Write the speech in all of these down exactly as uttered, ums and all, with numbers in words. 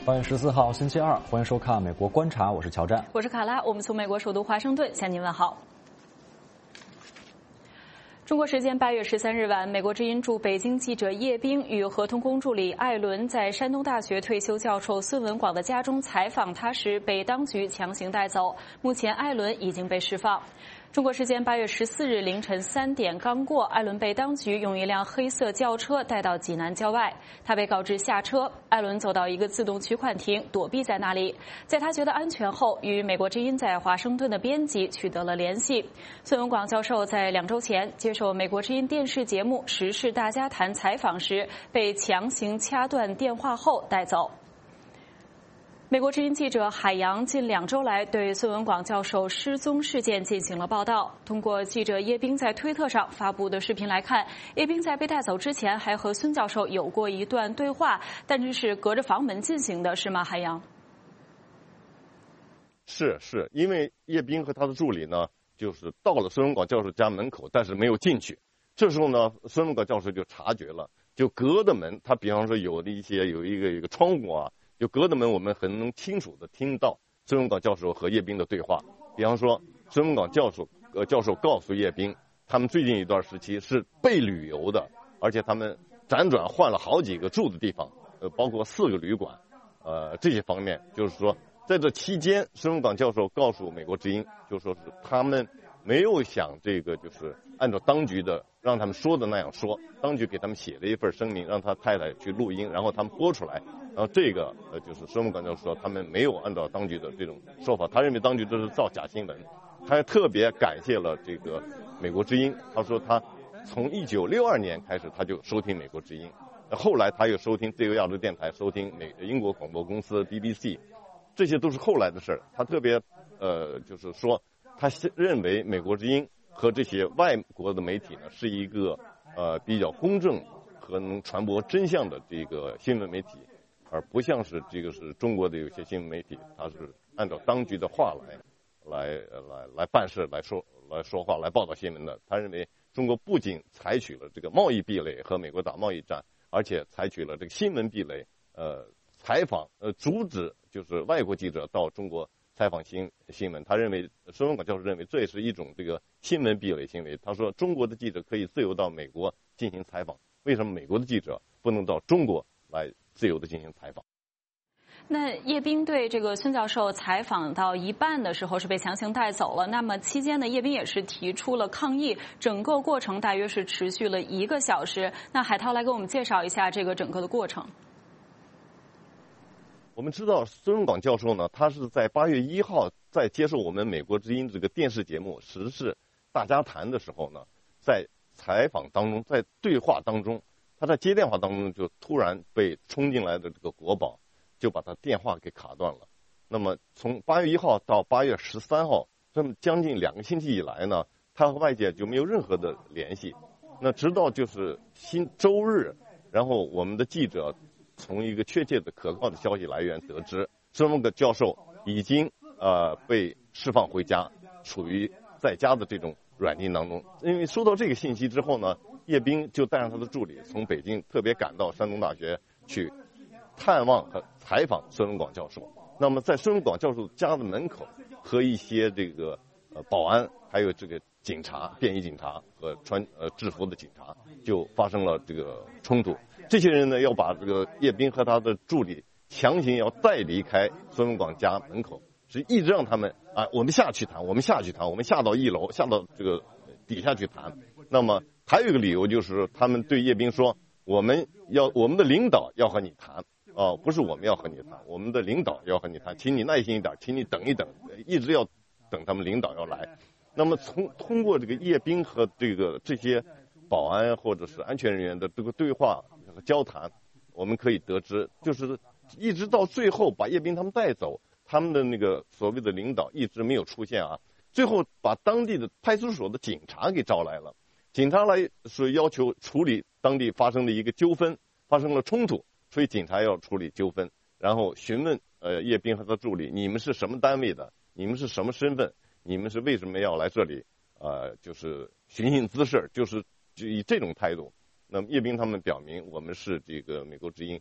八月十四号，星期二，欢迎收看《美国观察》，我是乔战， 我是卡拉，我们从美国首都华盛顿向您问好。中国时间八月十三日晚，美国之音驻北京记者叶冰与合同工助理艾伦在山东大学退休教授孙文广的家中采访他时，被当局强行带走。目前，艾伦已经被释放。中国时间八月十四日凌晨三点刚过，艾伦被当局用一辆黑色轿车带到济南郊外。他被告知下车，艾伦走到一个自动取款亭，躲避在那里。在他觉得安全后，与美国之音在华盛顿的编辑取得了联系。孙文广教授在两周前接受美国之音电视节目《时事大家谈》采访时，被强行掐断电话后带走。美国之音记者海洋近两周来对孙文广教授失踪事件进行了报道。通过记者叶冰在推特上发布的视频来看，叶冰在被带走之前还和孙教授有过一段对话，但这是隔着房门进行的，是吗？海洋？ 是是，因为叶冰和他的助理呢，就是到了孙文广教授家门口，但是没有进去。这时候呢，孙文广教授就察觉了，就隔的门，他比方说有的一些有一个一个窗户啊。就隔的门，我们很能清楚地听到孙文广教授和叶冰的对话。比方说，孙文广教授呃教授告诉叶冰，他们最近一段时期是被旅游的，而且他们辗转换了好几个住的地方，呃，包括四个旅馆，呃，这些方面，就是说，在这期间，孙文广教授告诉美国之音，就说是他们没有想这个就是按照当局的让他们说的那样说，当局给他们写了一份声明，让他太太去录音，然后他们播出来。然后这个呃，就是孙文广教授说他们没有按照当局的这种说法，他认为当局这是造假新闻。他还特别感谢了这个美国之音，他说他从一九六二年开始他就收听美国之音，后来他又收听自由亚洲电台，收听美英国广播公司 B B C， 这些都是后来的事儿。他特别呃，就是说他认为美国之音和这些外国的媒体呢是一个呃比较公正和能传播真相的这个新闻媒体。而不像是这个是中国的有些新闻媒体，它是按照当局的话来来来来办事、来说来说话、来报道新闻的。他认为中国不仅采取了这个贸易壁垒和美国打贸易战，而且采取了这个新闻壁垒，呃，采访呃阻止就是外国记者到中国采访新新闻。他认为孙文广教授认为这也是一种这个新闻壁垒行为。他说中国的记者可以自由到美国进行采访，为什么美国的记者不能到中国来自由的进行采访？ 那叶冰对这个孙教授采访到一半的时候是被强行带走了，那么期间呢，叶冰也是提出了抗议，整个过程大约是持续了一个小时。那海涛来给我们介绍一下这个整个的过程。 我们知道孙文广教授呢，他是在八月一号在接受我们美国之音这个电视节目《时事大家谈》的时候呢，在采访当中，在对话当中，他在接电话当中就突然被冲进来的这个国保就把他电话给卡断了。那么从八月一号到八月十三号，这么将近两个星期以来呢，他和外界就没有任何的联系。那直到就是新周日，然后我们的记者从一个确切的可靠的消息来源得知，孙文广教授已经呃被释放回家，处于在家的这种软禁当中。因为收到这个信息之后呢，叶冰就带上他的助理从北京特别赶到山东大学去探望和采访孙文广教授。那么在孙文广教授家的门口和一些这个呃保安还有这个警察便衣警察和穿呃制服的警察就发生了这个冲突。这些人呢要把这个叶冰和他的助理强行要带离开孙文广家门口，是一直让他们啊我们下去谈，我们下去谈，我们下到一楼，下到这个底下去谈。那么还有一个理由就是他们对叶冰说，我们要我们的领导要和你谈啊、呃，不是我们要和你谈，我们的领导要和你谈，请你耐心一点，请你等一等，一直要等他们领导要来。那么从通过这个叶冰和这个这些保安或者是安全人员的这个对话和交谈，我们可以得知，就是一直到最后把叶冰他们带走，他们的那个所谓的领导一直没有出现啊。最后把当地的派出所的警察给招来了，警察来是要求处理当地发生的一个纠纷，发生了冲突，所以警察要处理纠纷，然后询问呃叶冰和他助理，你们是什么单位的，你们是什么身份，你们是为什么要来这里呃就是寻衅滋事，就是就以这种态度。那么叶冰他们表明我们是这个美国之音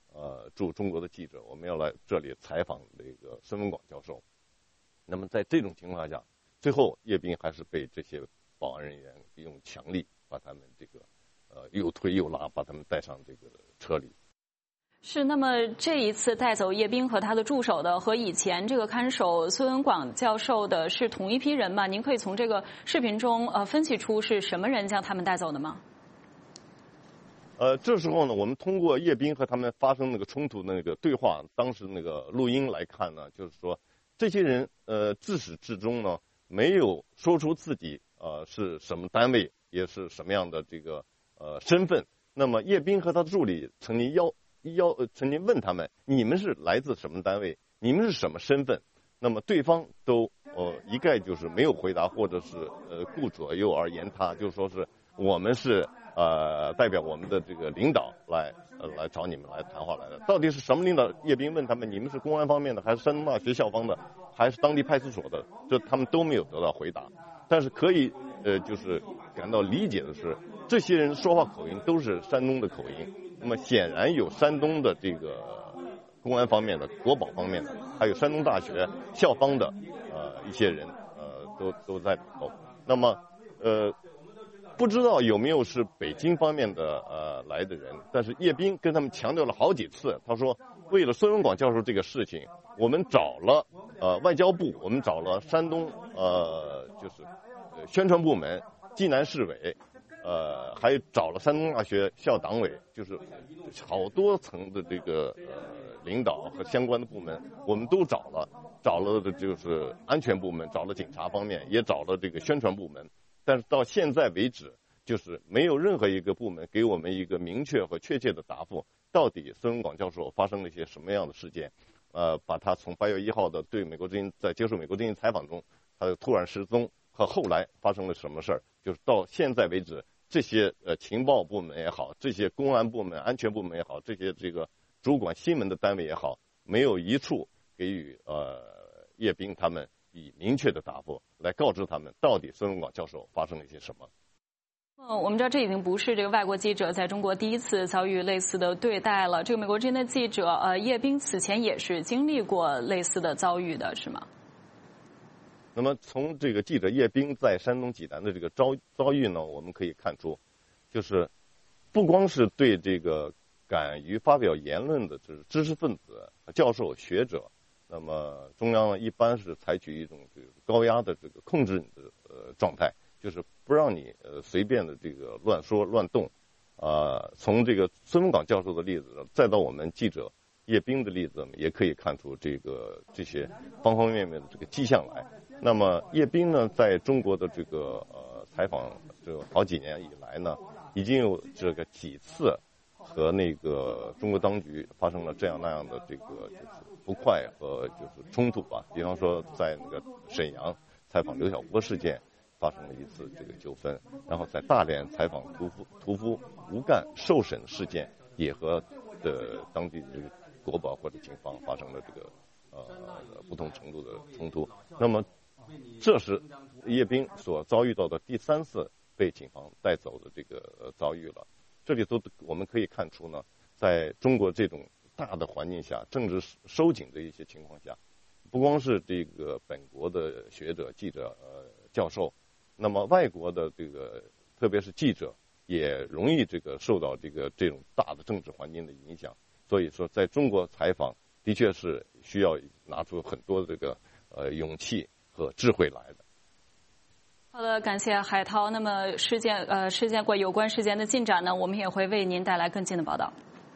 呃驻中国的记者，我们要来这里采访这个孙文广教授。那么在这种情况下，最后叶斌还是被这些保安人员用强力把他们这个呃又推又拉，把他们带上这个车里。 是，那么这一次带走叶斌和他的助手的，和以前这个看守孙文广教授的是同一批人吗？您可以从这个视频中呃分析出是什么人将他们带走的吗？ 呃，这时候呢，我们通过叶斌和他们发生那个冲突的那个对话，当时那个录音来看呢，就是说这些人呃自始至终呢没有说出自己呃是什么单位，也是什么样的这个呃身份。那么叶斌和他的助理曾经要要呃曾经问他们，你们是来自什么单位？你们是什么身份？那么对方都呃一概就是没有回答，或者是呃顾左右而言他，就说是我们是呃代表我们的这个领导来呃来找你们来谈话来的。到底是什么领导？叶斌问他们，你们是公安方面的，还是山东大学校方的，还是当地派出所的？这他们都没有得到回答。但是可以呃就是感到理解的是，这些人说话口音都是山东的口音。那么显然有山东的这个公安方面的、国保方面的，还有山东大学校方的呃一些人呃都都在里头。那么呃不知道有没有是北京方面的呃来的人，但是叶斌跟他们强调了好几次，他说为了孙文广教授这个事情，我们找了呃外交部，我们找了山东呃就是呃宣传部门、济南市委。呃，还找了山东大学校党委，就是好多层的这个呃领导和相关的部门，我们都找了，找了的就是安全部门，找了警察方面，也找了这个宣传部门，但是到现在为止，就是没有任何一个部门给我们一个明确和确切的答复，到底孙文广教授发生了一些什么样的事件？呃，把他从八月一号的对美国之音在接受美国之音采访中，他就突然失踪。和后来发生了什么事儿，就是到现在为止，这些呃情报部门也好，这些公安部门、安全部门也好，这些这个主管新闻的单位也好，没有一处给予呃叶斌他们以明确的答复，来告知他们到底孙文广教授发生了一些什么。 嗯，我们知道这已经不是这个外国记者在中国第一次遭遇类似的对待了。这个美国之音的记者呃叶斌此前也是经历过类似的遭遇的，是吗？ 那么从这个记者叶斌在山东济南的这个遭遭遇呢，我们可以看出，就是不光是对这个敢于发表言论的就是知识分子、教授、学者，那么中央呢一般是采取一种这个高压的这个控制你的呃状态，就是不让你呃随便的这个乱说乱动。啊、呃，从这个孙文广教授的例子，再到我们记者叶斌的例子，也可以看出这个这些方方面面的这个迹象来。那么叶斌呢，在中国的这个呃采访这个好几年以来呢，已经有这个几次和那个中国当局发生了这样那样的这个就是不快和就是冲突吧。比方说在那个沈阳采访刘晓波事件发生了一次这个纠纷，然后在大连采访屠夫屠夫吴干受审事件也和的当地这个国保或者警方发生了这个呃不同程度的冲突。那么这是叶斌所遭遇到的第三次被警方带走的这个遭遇了。这里头我们可以看出呢，在中国这种大的环境下，政治收紧的一些情况下，不光是这个本国的学者、记者、呃教授，那么外国的这个特别是记者也容易这个受到这个这种大的政治环境的影响。所以说，在中国采访的确是需要拿出很多这个呃勇气和智慧来的。 好的，感谢海涛。那么事件呃事件过有关事件的进展呢，我们也会为您带来更近的报道。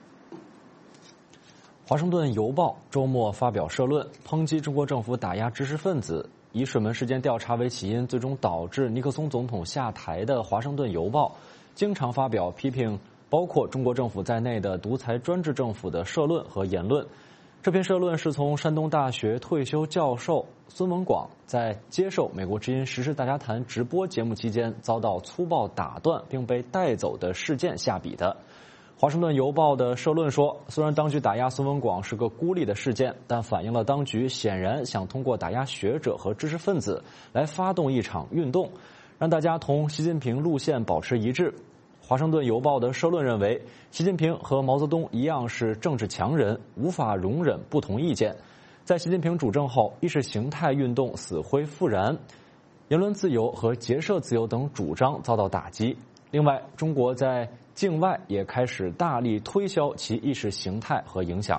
华盛顿邮报周末发表社论，抨击中国政府打压知识分子。以水门事件调查为起因，最终导致尼克松总统下台的华盛顿邮报，经常发表批评包括中国政府在内的独裁专制政府的社论和言论。这篇社论是从山东大学退休教授孙文广在接受美国之音时事大家谈直播节目期间遭到粗暴打断并被带走的事件下笔的。华盛顿邮报的社论说，虽然当局打压孙文广是个孤立的事件，但反映了当局显然想通过打压学者和知识分子来发动一场运动，让大家同习近平路线保持一致。 华盛顿邮报的社论认为，习近平和毛泽东一样是政治强人，无法容忍不同意见。在习近平主政后，意识形态运动死灰复燃，言论自由和结社自由等主张遭到打击。另外，中国在境外也开始大力推销其意识形态和影响。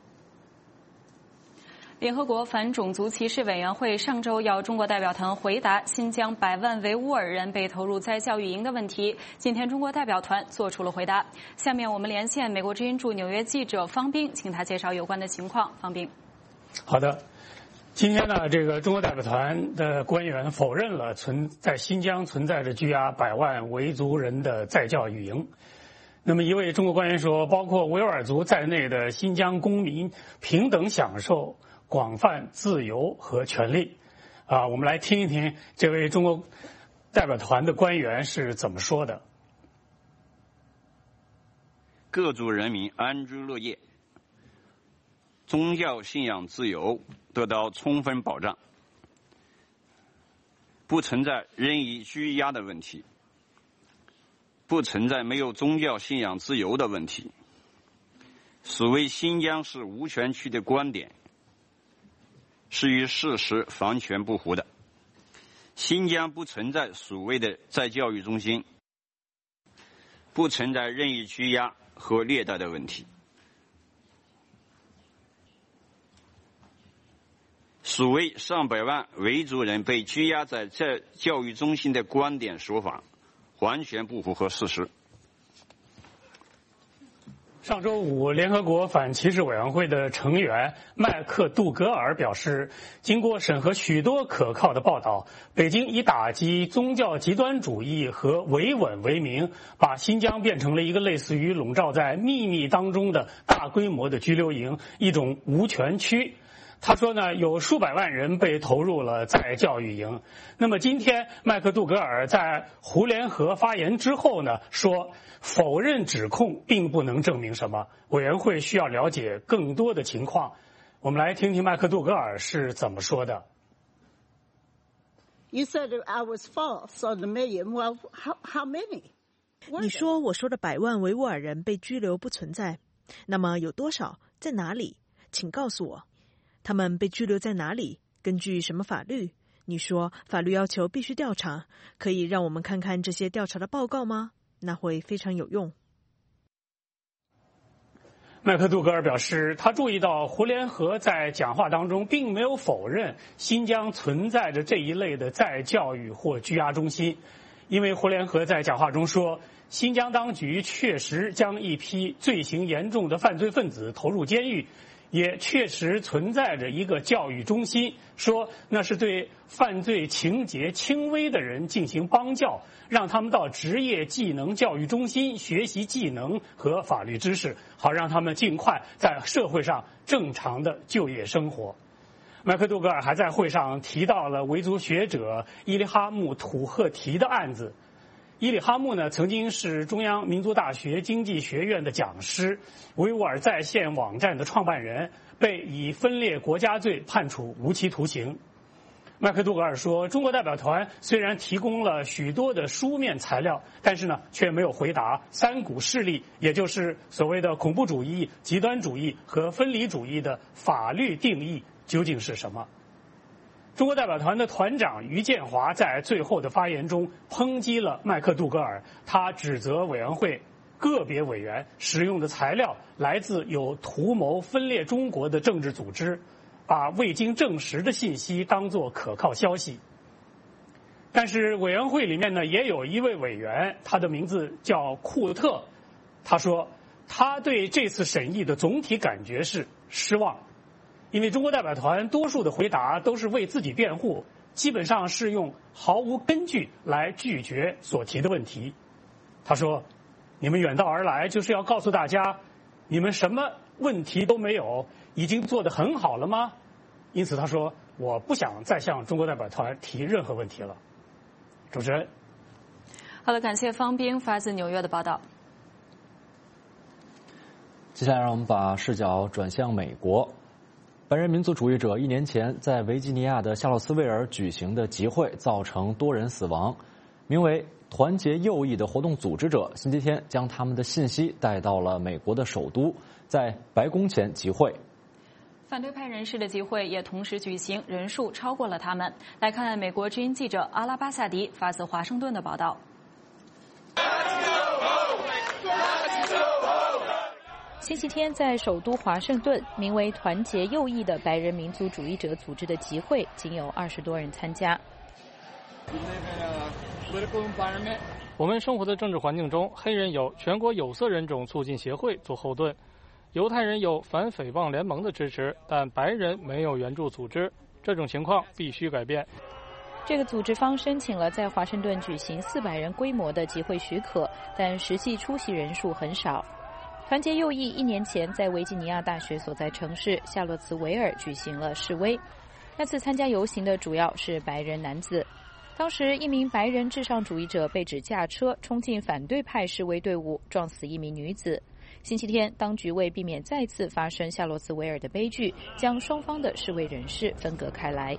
联合国反种族歧视委员会上周要中国代表团回答新疆百万维吾尔人被投入再教育营的问题。今天中国代表团做出了回答。下面我们连线美国之音驻纽约记者方斌，请他介绍有关的情况。方斌， 好的。今天呢，这个中国代表团的官员否认了存在新疆存在着拘押百万维族人的再教育营。那么一位中国官员说，包括维吾尔族在内的新疆公民平等享受广泛自由和权利。啊，我们来听一听这位中国代表团的官员是怎么说的。 各族人民安居乐业，宗教信仰自由得到充分保障，不存在任意拘押的问题，不存在没有宗教信仰自由的问题。所谓新疆是无权区的观点是与事实完全不符的。新疆不存在所谓的再教育中心，不存在任意拘押和虐待的问题。所谓上百万维族人被拘押在再教育中心的观点说法，完全不符合事实。 上周五，联合国反歧视委员会的成员麦克杜格尔表示，经过审核许多可靠的报道，北京以打击宗教极端主义和维稳为名，把新疆变成了一个类似于笼罩在秘密当中的大规模的拘留营，一种无权区。他说呢，有数百万人被投入了再教育营。那么今天，麦克杜格尔在胡联合发言之后呢，说否认指控并不能证明什么，委员会需要了解更多的情况。我们来听听麦克杜格尔是怎么说的。 You said I was false on the million. Well, how, how many? 你说我说的百万维吾尔人被拘留不存在，那么有多少？在哪里？请告诉我。他们被拘留在哪里？根据什么法律？你说法律要求必须调查，可以让我们看看这些调查的报告吗？那会非常有用。 麦克杜格尔表示，他注意到胡联合在讲话当中并没有否认新疆存在着这一类的再教育或拘押中心，因为胡联合在讲话中说，新疆当局确实将一批罪行严重的犯罪分子投入监狱，也确实存在着一个教育中心，说那是对犯罪情节轻微的人进行帮教，让他们到职业技能教育中心学习技能和法律知识，好让他们尽快在社会上正常的就业生活。麦克杜格尔还在会上提到了维族学者伊利哈木土赫提的案子。伊里哈木呢，曾经是中央民族大学经济学院的讲师，维吾尔在线网站的创办人，被以分裂国家罪判处无期徒刑。麦克杜格尔说，中国代表团虽然提供了许多的书面材料，但是呢，却没有回答三股势力，也就是所谓的恐怖主义、极端主义和分离主义的法律定义究竟是什么。中国代表团的团长于建华在最后的发言中抨击了麦克杜格尔，他指责委员会个别委员使用的材料来自有图谋分裂中国的政治组织，把未经证实的信息当作可靠消息。但是委员会里面呢，也有一位委员，他的名字叫库特，他说他对这次审议的总体感觉是失望。因为中国代表团多数的回答都是为自己辩护，基本上是用毫无根据来拒绝所提的问题。他说，你们远道而来就是要告诉大家，你们什么问题都没有，已经做得很好了吗？因此他说，我不想再向中国代表团提任何问题了。主持人。 好的，感谢方斌发自纽约的报道。 接下来让我们把视角转向美国。白人民族主义者一年前在维吉尼亚的夏洛斯维尔举行的集会造成多人死亡。 名为团结右翼的活动组织者星期天将他们的信息带到了美国的首都，在白宫前集会。 反对派人士的集会也同时举行，人数超过了他们。来看美国之音记者阿拉巴萨迪发自华盛顿的报道。星期天，在首都华盛顿，名为“团结右翼”的白人民族主义者组织的集会，仅有二十多人参加。 我们生活的政治环境中，黑人有全国有色人种促进协会做后盾，犹太人有反诽谤联盟的支持，但白人没有援助组织。这种情况必须改变。 这个组织方申请了在华盛顿举行四百人规模的集会许可，但实际出席人数很少。团结右翼一年前在维吉尼亚大学所在城市夏洛茨维尔举行了示威，那次参加游行的主要是白人男子。当时一名白人至上主义者被指驾车冲进反对派示威队伍，撞死一名女子。星期天，当局为避免再次发生夏洛茨维尔的悲剧，将双方的示威人士分隔开来。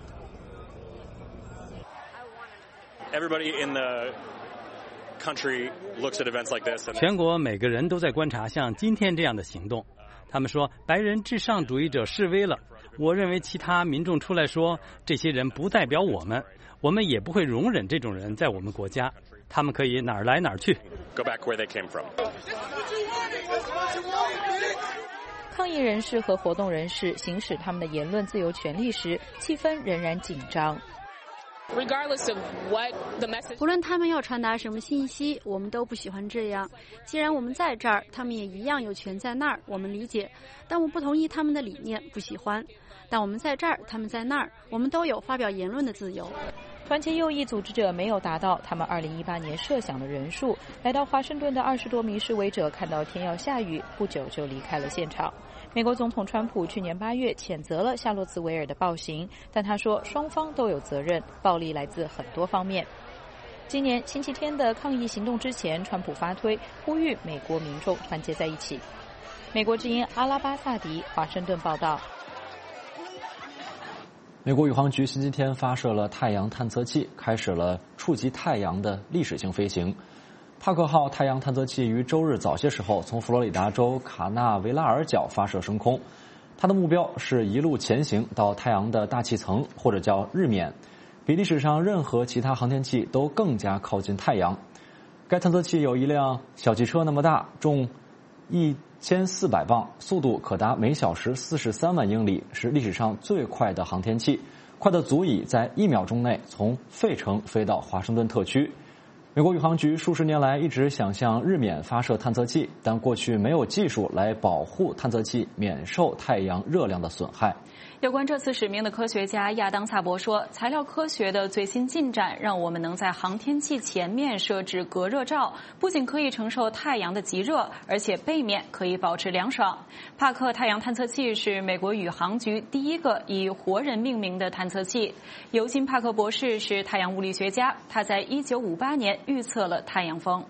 Everybody in the country looks at events like this. 全国每个人都在观察像今天这样的行动。他们说白人至上主义者示威了。我认为其他民众出来说，这些人不代表我们，我们也不会容忍这种人在我们国家。他们可以哪儿来哪儿去。 Go back where they came from. 抗议人士和活动人士行使他们的言论自由权利时，气氛仍然紧张。 无论他们要传达什么信息，我们都不喜欢这样。既然我们在这儿，他们也一样有权在那儿，我们理解。但我不同意他们的理念，不喜欢。但我们在这儿，他们在那儿，我们都有发表言论的自由。 团结右翼组织者没有达到他们二零一八年设想的人数。来到华盛顿的二十多名示威者看到天要下雨，不久就离开了现场。美国总统川普去年八月谴责了夏洛茨维尔的暴行，但他说双方都有责任，暴力来自很多方面。今年星期天的抗议行动之前，川普发推呼吁美国民众团结在一起。美国之音阿拉巴萨迪华盛顿报道。 美国宇航局星期天发射了太阳探测器，开始了触及太阳的历史性飞行。帕克号太阳探测器于周日早些时候从佛罗里达州卡纳维拉尔角发射升空，它的目标是一路前行到太阳的大气层，或者叫日冕，比历史上任何其他航天器都更加靠近太阳。该探测器有一辆小汽车那么大，重一千四百磅，速度可达每小时四十三万英里，是历史上最快的航天器，快得足以在一秒钟内从费城飞到华盛顿特区。美国宇航局数十年来一直想向日冕发射探测器，但过去没有技术来保护探测器免受太阳热量的损害。 有关这次使命的科学家亚当萨博说，材料科学的最新进展让我们能在航天器前面设置隔热罩，不仅可以承受太阳的极热，而且背面可以保持凉爽。帕克太阳探测器是美国宇航局第一个以活人命名的探测器。尤金·帕克博士是太阳物理学家，他在一九五八年预测了太阳风。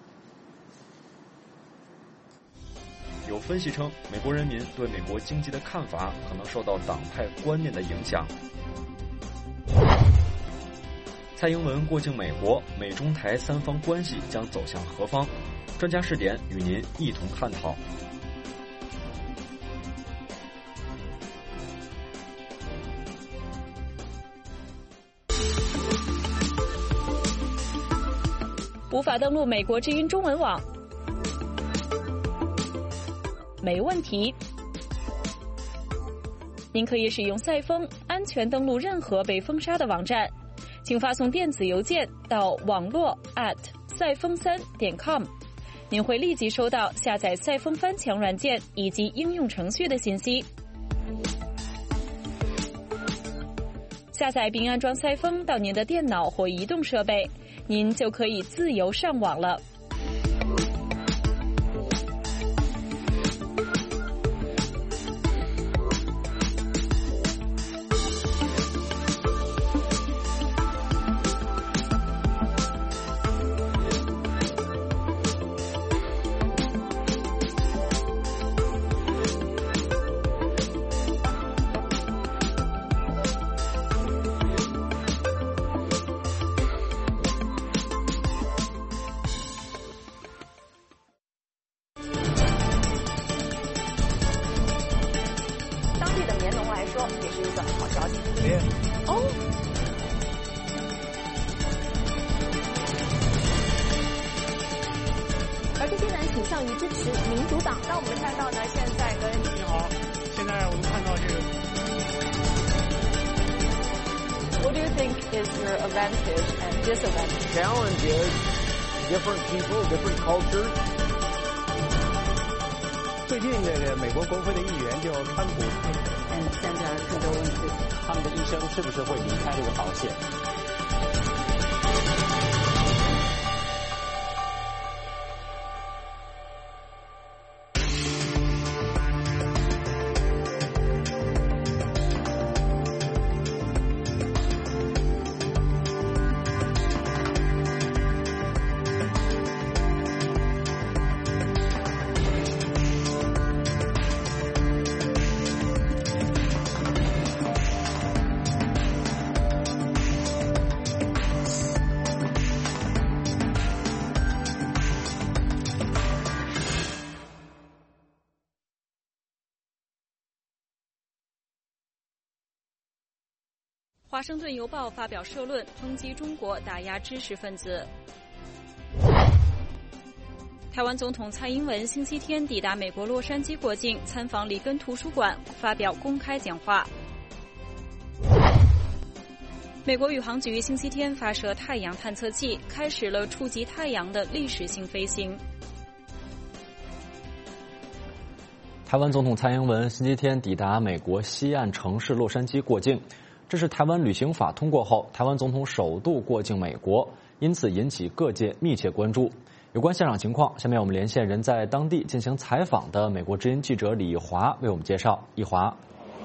有分析称，美国人民对美国经济的看法可能受到党派观念的影响。蔡英文过境美国，美中台三方关系将走向何方？专家视点与您一同探讨。 无法登录美国之音中文网？没问题，您可以使用赛风安全登录任何被封杀的网站，请发送电子邮件到网络 at 赛风三点 com， 您会立即收到下载赛风翻墙软件以及应用程序的信息。下载并安装赛风到您的电脑或移动设备，您就可以自由上网了。 一个好消息哦。而这些人倾向于支持民主党。 那我们看到呢，现在跟你好，现在我们看到这个。 What do you think is your advantage and disadvantage? Challenge is different people, different cultures. 最近这个美国国会的议员就川普， 嗯，现在更多问题， 他们的一生是不是会离开这个保险？ 华盛顿邮报发表社论，抨击中国打压知识分子。台湾总统蔡英文星期天抵达美国洛杉矶过境，参访里根图书馆，发表公开讲话。美国宇航局星期天发射太阳探测器，开始了触及太阳的历史性飞行。 台湾总统蔡英文星期天抵达美国西岸城市洛杉矶过境。这是台湾旅行法通过后，台湾总统首度过境美国，因此引起各界密切关注。有关现场情况，下面我们连线人在当地进行采访的美国之音记者李华为我们介绍。李华。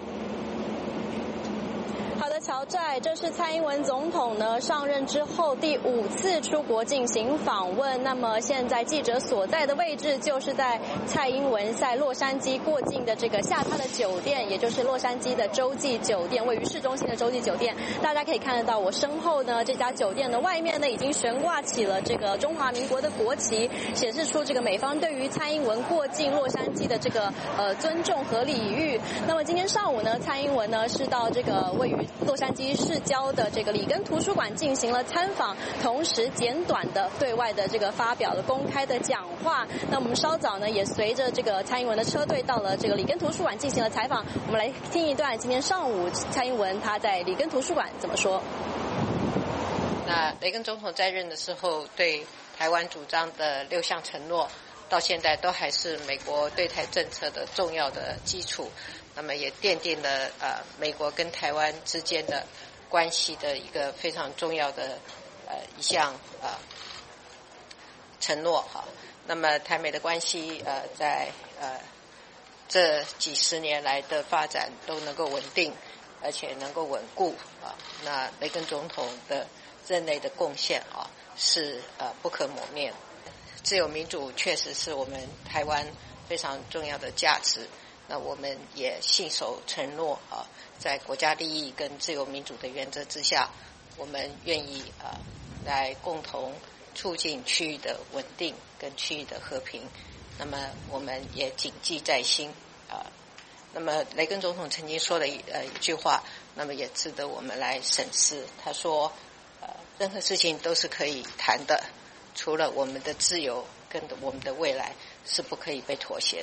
乔寨，这是蔡英文总统呢上任之后第五次出国进行访问。那么现在记者所在的位置就是在蔡英文在洛杉矶过境的这个下榻的酒店，也就是洛杉矶的洲际酒店，位于市中心的洲际酒店。大家可以看得到我身后呢，这家酒店的外面呢已经悬挂起了这个中华民国的国旗，显示出这个美方对于蔡英文过境洛杉矶的这个呃尊重和礼遇。那么今天上午呢，蔡英文呢是到这个位于洛杉矶市郊的这个里根图书馆进行了参访，同时简短的对外的这个发表了公开的讲话。那我们稍早呢也随着这个蔡英文的车队到了这个里根图书馆进行了采访，我们来听一段今天上午蔡英文他在里根图书馆怎么说。 那雷根总统在任的时候对台湾主张的六项承诺，到现在都还是美国对台政策的重要的基础。那么也奠定了呃美国跟台湾之间的关系的一个非常重要的呃一项呃承诺哈。那么台美的关系呃在呃这几十年来的发展都能够稳定，而且能够稳固啊。那雷根总统的任内的贡献啊是呃不可磨灭。自由民主确实是我们台湾非常重要的价值。那我们也信守承诺啊，在国家利益跟自由民主的原则之下，我们愿意啊来共同促进区域的稳定跟区域的和平。那么我们也谨记在心啊。那么雷根总统曾经说了一呃一句话，那么也值得我们来审视。他说，呃，任何事情都是可以谈的，除了我们的自由跟我们的未来是不可以被妥协的。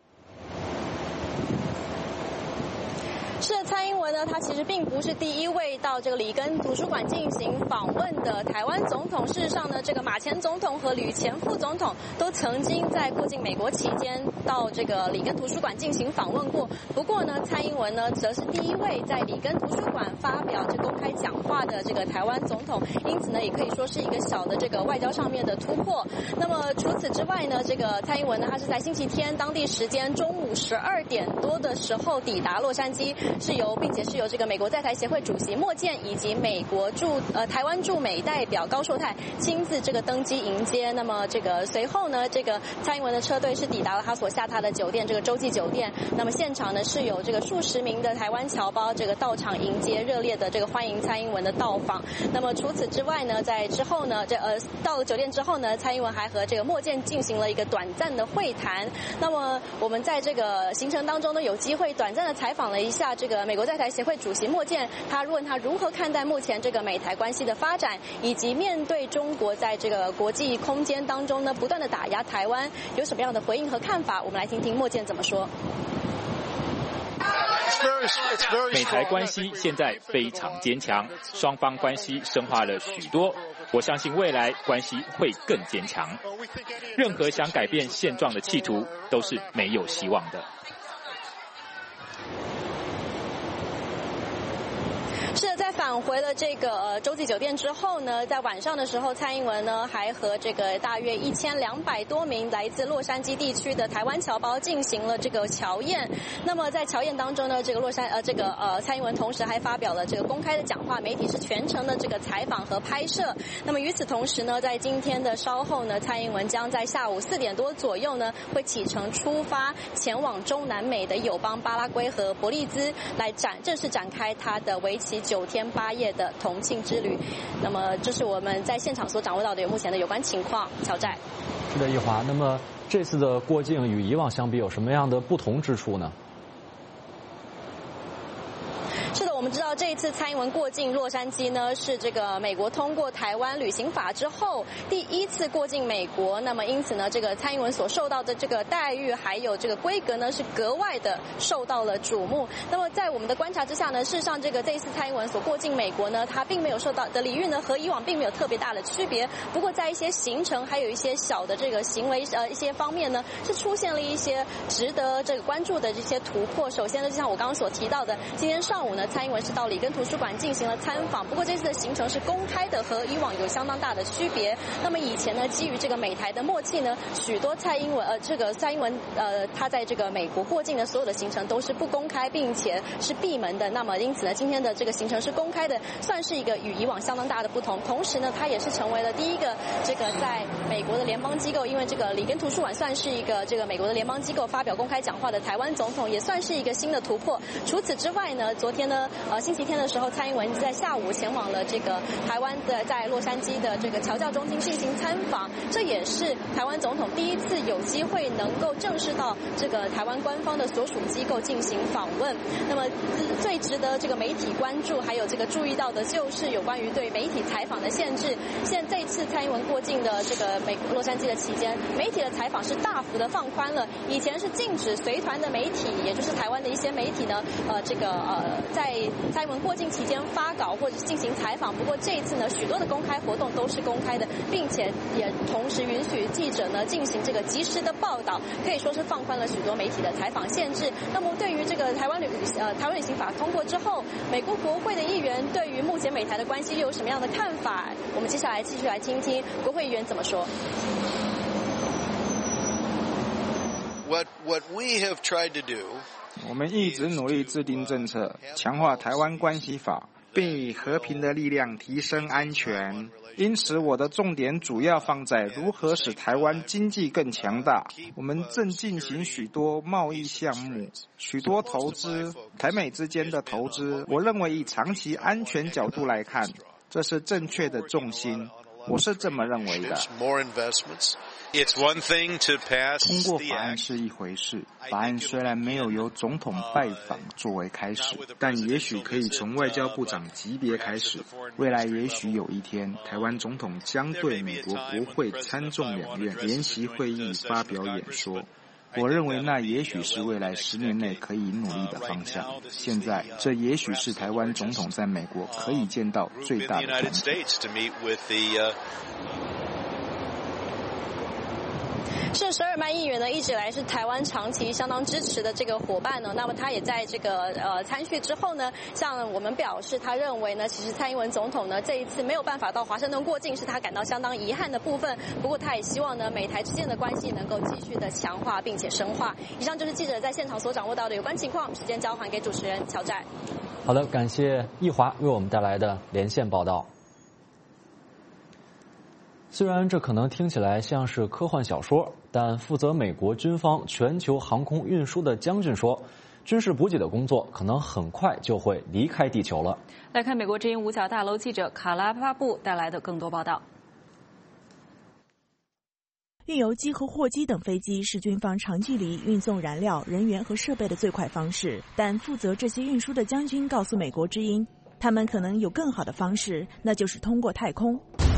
是的，蔡英文呢，他其实并不是第一位到这个里根图书馆进行访问的台湾总统。事实上呢，这个马前总统和吕前副总统都曾经在过境美国期间到这个里根图书馆进行访问过。不过呢，蔡英文呢，则是第一位在里根图书馆发表这公开讲话的这个台湾总统，因此呢，也可以说是一个小的这个外交上面的突破。那么除此之外呢，这个蔡英文呢，他是在星期天当地时间中午十二点多的时候抵达洛杉矶。是由并且是由这个美国在台协会主席莫健以及美国驻呃台湾驻美代表高寿泰亲自这个登机迎接。那么这个随后呢，这个蔡英文的车队是抵达了他所下榻的酒店这个洲际酒店。那么现场呢是有这个数十名的台湾侨胞这个到场迎接，热烈的这个欢迎蔡英文的到访。那么除此之外呢，在之后呢，这呃到了酒店之后呢，蔡英文还和这个莫健进行了一个短暂的会谈。那么我们在这个行程当中呢，有机会短暂的采访了一下。 这个美国在台协会主席莫健，他问他如何看待目前这个美台关系的发展，以及面对中国在这个国际空间当中呢不断的打压台湾，有什么样的回应和看法？我们来听听莫健怎么说。 美台关系现在非常坚强，双方关系深化了许多。我相信未来关系会更坚强。任何想改变现状的企图都是没有希望的。 是的，在返回了这个呃洲际酒店之后呢，在晚上的时候，蔡英文呢还和这个大约一千两百多名来自洛杉矶地区的台湾侨胞进行了这个侨宴。那么在侨宴当中呢，这个洛杉呃这个呃蔡英文同时还发表了这个公开的讲话，媒体是全程的这个采访和拍摄。那么与此同时呢，在今天的稍后呢，蔡英文将在下午四点多左右呢，会启程出发前往中南美的友邦巴拉圭和伯利兹，来展正式展开他的为期九天八夜的同庆之旅。那么这是我们在现场所掌握到的目前的有关情况。乔寨。 是的，易华。那么这次的过境与以往相比有什么样的不同之处呢？ 是的，我们知道这一次蔡英文过境洛杉矶呢，是这个美国通过台湾旅行法之后第一次过境美国。那么因此呢，这个蔡英文所受到的这个待遇还有这个规格呢，是格外的受到了瞩目。那么在我们的观察之下呢，事实上这个这一次蔡英文所过境美国呢，他并没有受到的礼遇呢，和以往并没有特别大的区别。不过在一些行程还有一些小的这个行为呃一些方面呢，是出现了一些值得这个关注的这些突破。首先呢，就像我刚刚所提到的，今天上午呢，蔡英文是到里根图书馆进行了参访，不过这次的行程是公开的，和以往有相当大的区别。那么以前呢，基于这个美台的默契呢，许多蔡英文呃这个蔡英文呃他在这个美国过境的所有的行程都是不公开，并且是闭门的。那么因此呢，今天的这个行程是公开的，算是一个与以往相当大的不同。同时呢，他也是成为了第一个这个在美国的联邦机构，因为这个里根图书馆算是一个这个美国的联邦机构发表公开讲话的台湾总统，也算是一个新的突破。除此之外呢，昨天呢呃星期天的时候，蔡英文在下午前往了这个台湾的在洛杉矶的这个侨教中心进行参访，这也是台湾总统第一次有机会能够正式到这个台湾官方的所属机构进行访问。那么最值得这个媒体关注还有这个注意到的就是有关于对媒体采访的限制。现在这次蔡英文过境的这个美洛杉矶的期间，媒体的采访是大幅的放宽了。以前是禁止随团的媒体，也就是台湾的一些媒体呢，呃，这个呃，在蔡英文过境期间发稿或者进行采访。不过这一次呢，许多的公开活动都是公开的，并且也同时允许记者呢进行这个及时的报道，可以说是放宽了许多媒体的采访限制。那么对于这个台湾旅呃台湾旅行法通过之后，美国国会的议员对于目前美台的关系又有什么样的看法？我们接下来继续来听听国会议员怎么说。 What what we have tried to do， 我们一直努力制定政策，强化台湾关系法，并以和平的力量提升安全。因此，我的重点主要放在如何使台湾经济更强大。我们正进行许多贸易项目，许多投资，台美之间的投资。我认为以长期安全角度来看，这是正确的重心。我是这么认为的。通过法案是一回事，法案虽然没有由总统拜访作为开始，但也许可以从外交部长级别开始。未来也许有一天，台湾总统将对美国国会参众两院联席会议发表演说。我认为那也许是未来十年内可以努力的方向。现在，这也许是台湾总统在美国可以见到最大的团体。 是舍尔曼议员呢，一直以来是台湾长期相当支持的这个伙伴呢。那么他也在这个呃参叙之后呢，向我们表示，他认为呢，其实蔡英文总统呢这一次没有办法到华盛顿过境，是他感到相当遗憾的部分。不过他也希望呢，美台之间的关系能够继续的强化并且深化。以上就是记者在现场所掌握到的有关情况，时间交还给主持人乔寨。 好的，感谢易华为我们带来的连线报道。虽然这可能听起来像是科幻小说，但负责美国军方全球航空运输的将军说，军事补给的工作可能很快就会离开地球了。 来看美国之音五角大楼记者卡拉巴布带来的更多报道。 运油机和货机等飞机是军方长距离运送燃料、人员和设备的最快方式，但负责这些运输的将军告诉美国之音，他们可能有更好的方式，那就是通过太空。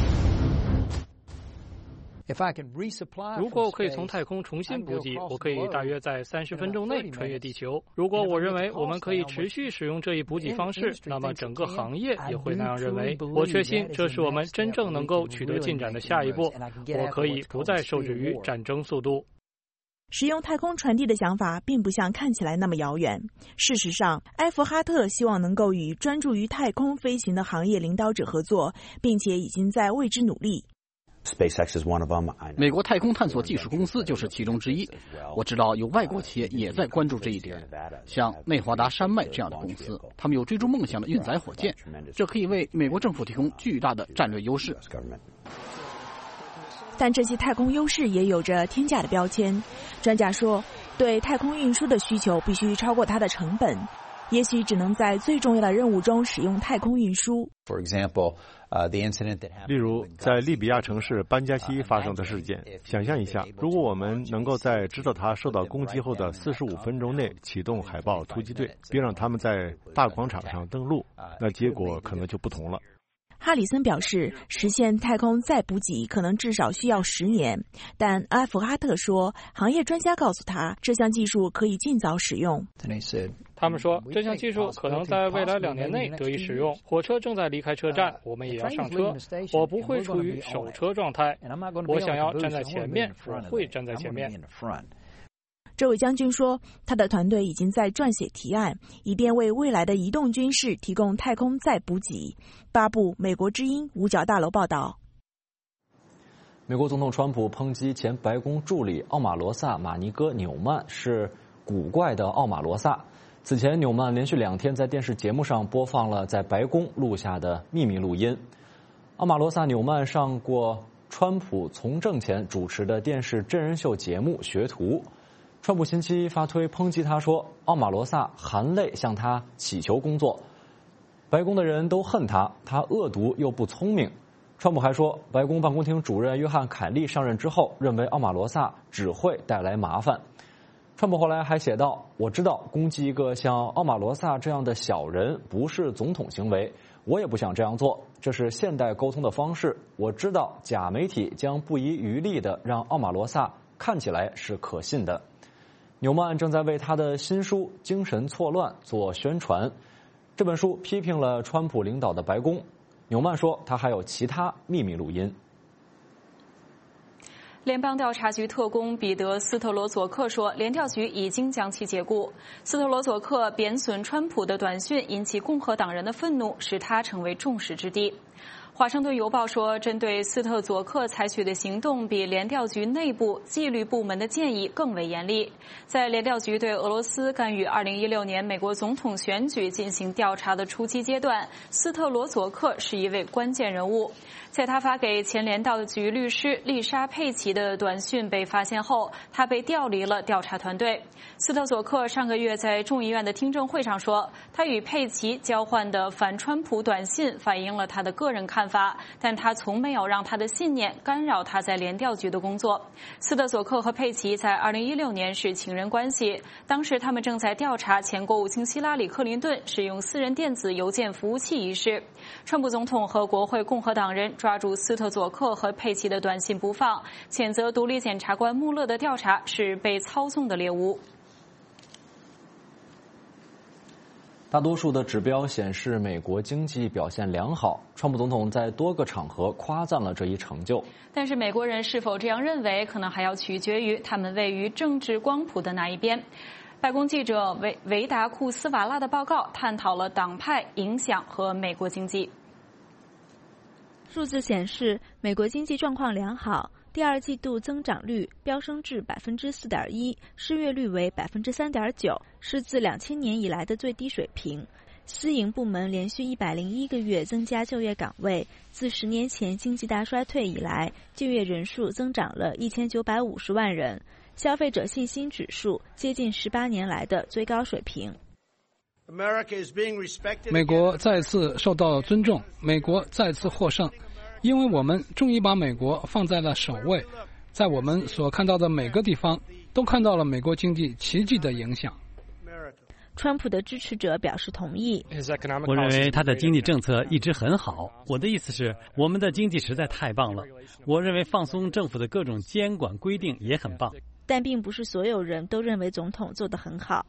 如果我可以从太空重新补给，我可以大约在三十分钟内穿越地球。如果我认为我们可以持续使用这一补给方式，那么整个行业也会那样认为。我确信这是我们真正能够取得进展的下一步。我可以不再受制于战争速度。 使用太空传递的想法并不像看起来那么遥远。事实上，埃弗哈特希望能够与专注于太空飞行的行业领导者合作，并且已经在为之努力。 美国太空探索技术公司就是其中之一。我知道有外国企业也在关注这一点，像内华达山脉这样的公司，他们有追逐梦想的运载火箭，这可以为美国政府提供巨大的战略优势。 但这些太空优势也有着天价的标签。专家说，对太空运输的需求必须超过它的成本，也许只能在最重要的任务中使用太空运输。 例如，在利比亚城市班加西发生的事件，想象一下，如果我们能够在知道它受到攻击后的四十五分钟内启动海豹突击队，并让他们在大广场上登陆，那结果可能就不同了。 哈里森表示，实现太空再补给可能至少需要十年，但埃弗哈特说，行业专家告诉他，这项技术可以尽早使用。 他们说，这项技术可能在未来两年内得以使用。火车正在离开车站，我们也要上车。我不会处于守车状态，我想要站在前面，我会站在前面。 这位将军说，他的团队已经在撰写提案，以便为未来的移动军事提供太空再补给。巴布，美国之音五角大楼报道。 美国总统川普抨击前白宫助理奥马罗萨·马尼戈·纽曼是古怪的奥马罗萨。此前，纽曼连续两天在电视节目上播放了在白宫录下的秘密录音。奥马罗萨·纽曼上过川普从政前主持的电视真人秀节目《学徒》。川普星期一发推抨击他说，奥马罗萨含泪向他乞求工作，白宫的人都恨他，他恶毒又不聪明。川普还说，白宫办公厅主任约翰·凯利上任之后，认为奥马罗萨只会带来麻烦。川普后来还写道，我知道攻击一个像奥马罗萨这样的小人不是总统行为，我也不想这样做，这是现代沟通的方式。我知道假媒体将不遗余力地让奥马罗萨看起来是可信的。纽曼正在为他的新书《精神错乱》做宣传。这本书批评了川普领导的白宫。纽曼说，他还有其他秘密录音。 联邦调查局特工彼得·斯特罗佐克说，联调局已经将其解雇。斯特罗佐克贬损川普的短讯引起共和党人的愤怒，使他成为众矢之的。华盛顿邮报说，针对斯特佐克采取的行动比联调局内部纪律部门的建议更为严厉。在联调局对俄罗斯干预二零一六年美国总统选举进行调查的初期阶段，斯特罗佐克是一位关键人物。在他发给前联调局律师丽莎·佩奇的短讯被发现后，他被调离了调查团队。斯特佐克上个月在众议院的听证会上说，他与佩奇交换的反川普短信反映了他的个人看法，但他从没有让他的信念干扰他在联调局的工作。斯特佐克和佩奇在二零一六年是情人关系，当时他们正在调查前国务卿希拉里·克林顿使用私人电子邮件服务器一事。川普总统和国会共和党人抓住斯特佐克和佩奇的短信不放，谴责独立检察官穆勒的调查是被操纵的猎物。 大多数的指标显示美国经济表现良好，川普总统在多个场合夸赞了这一成就。 但是美国人是否这样认为，可能还要取决于他们位于政治光谱的哪一边。白宫记者维维达库斯瓦拉的报告探讨了党派影响和美国经济。 数字显示，美国经济状况良好，第二季度增长率飙升至百分之四点一，失业率为百分之三点九，是自两千年以来的最低水平。私营部门连续一百零一个月增加就业岗位，自十年前经济大衰退以来，就业人数增长了一千九百五十万人。消费者信心指数接近十八年来的最高水平。 美国再次受到尊重，美国再次获胜，因为我们终于把美国放在了首位。 在我们所看到的每个地方，都看到了美国经济奇迹的影响。 川普的支持者表示同意。 我认为他的经济政策一直很好。我的意思是，我们的经济实在太棒了。我认为放松政府的各种监管规定也很棒。 但并不是所有人都认为总统做得很好。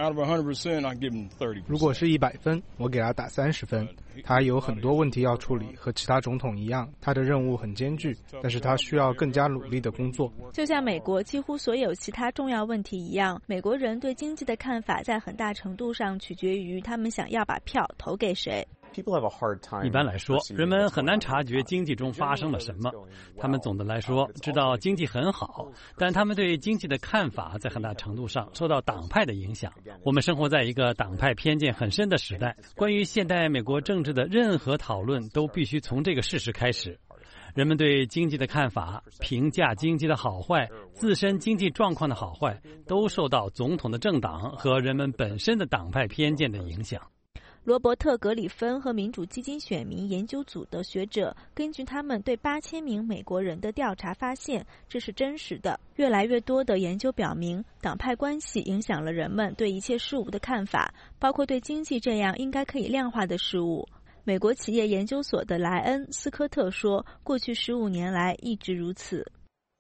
如果是一百分，我给他打三十分。他有很多问题要处理，和其他总统一样，他的任务很艰巨，但是他需要更加努力的工作。 就像美国几乎所有其他重要问题一样，美国人对经济的看法在很大程度上取决于他们想要把票投给谁。 一般来说，人们很难察觉经济中发生了什么。他们总的来说知道经济很好，但他们对经济的看法在很大程度上受到党派的影响。我们生活在一个党派偏见很深的时代，关于现代美国政治的任何讨论都必须从这个事实开始。人们对经济的看法、评价经济的好坏、自身经济状况的好坏，都受到总统的政党和人们本身的党派偏见的影响。 罗伯特·格里芬和民主基金选民研究组的学者根据他们对八千名美国人的调查发现，这是真实的。越来越多的研究表明，党派关系影响了人们对一切事物的看法，包括对经济这样应该可以量化的事物。美国企业研究所的莱恩·斯科特说，过去十五年来一直如此。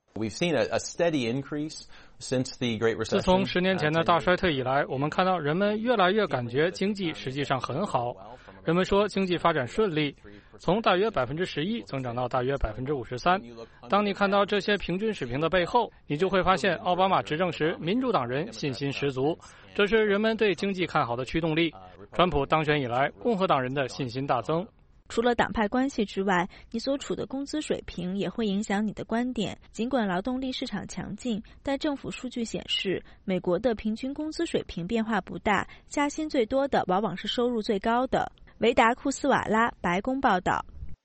自从十年前的大衰退以来，我们看到人们越来越感觉经济实际上很好。人们说经济发展顺利，从大约百分之十一增长到大约百分之五十三。当你看到这些平均水平的背后，你就会发现奥巴马执政时民主党人信心十足，这是人们对经济看好的驱动力。川普当选以来，共和党人的信心大增。 除了党派关系之外，你所处的工资水平也会影响你的观点。尽管劳动力市场强劲，但政府数据显示，美国的平均工资水平变化不大，加薪最多的往往是收入最高的。维达库斯瓦拉，白宫报道。